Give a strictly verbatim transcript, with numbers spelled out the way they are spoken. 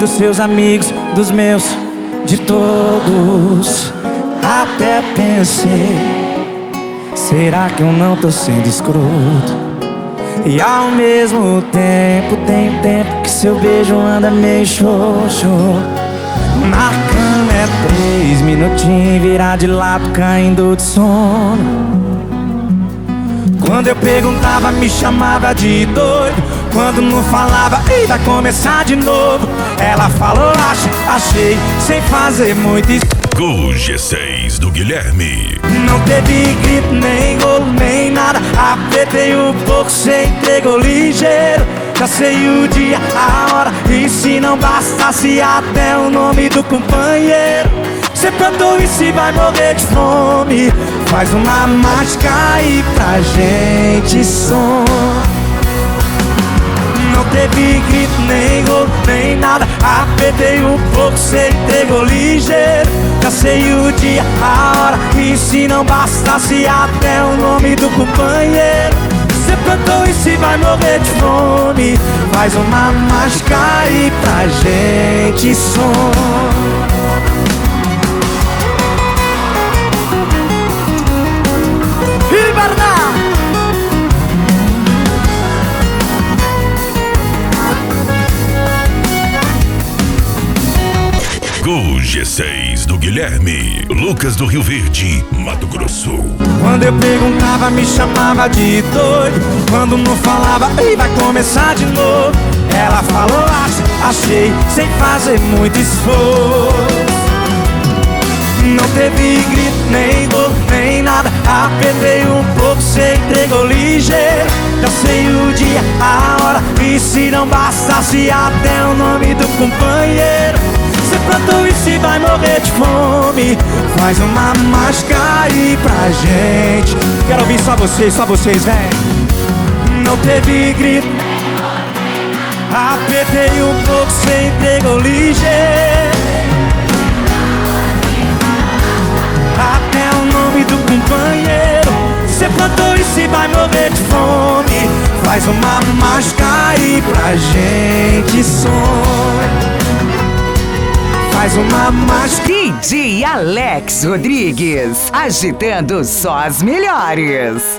dos seus amigos, dos meus, de todos. Até pensei, será que eu não tô sendo escroto? E ao mesmo tempo, tem tempo que seu beijo anda meio xoxo. Na cama é três minutinhos, virar de lado, caindo de sono. Quando eu perguntava, me chamava de doido. Quando não falava, ei, vai começar de novo. Ela falou, acho, achei, sem fazer muito isso. Com o G seis do Guilherme. Não teve grito, nem golo, nem nada. Apertei um pouco, cê entregou ligeiro. Já sei o dia, a hora, e se não bastasse até o nome do companheiro. Cê plantou e se vai morrer de fome. Faz uma mágica aí pra gente som. Não teve grito, nem gol, nem nada. Apertei um pouco, cê entregou ligeiro. Já sei o dia, a hora, e se não bastasse até o nome do companheiro. Cê plantou e se vai morrer de fome. Faz uma mágica aí pra gente som. Com o G seis do Guilherme. Lucas do Rio Verde, Mato Grosso. Quando eu perguntava, me chamava de doido. Quando não falava, ei, vai começar de novo. Ela falou, acho, achei, sem fazer muito esforço. Não teve grito, nem gol, nem nada. Apertei um pouco, cê entregou ligeiro. Já sei o dia, a hora, e se não bastasse até o nome do companheiro. Cê plantou e se vai morrer de fome. Faz uma mágica aí pra gente. Quero ouvir só vocês, só vocês, vem. Não teve grito. Apertei um pouco, cê entregou ligeiro. Até o nome do companheiro. Cê plantou e se vai morrer de fome. Faz uma mágica aí pra gente sonhar. Faz uma mágica. D J Alex Rodrigues, agitando só as melhores.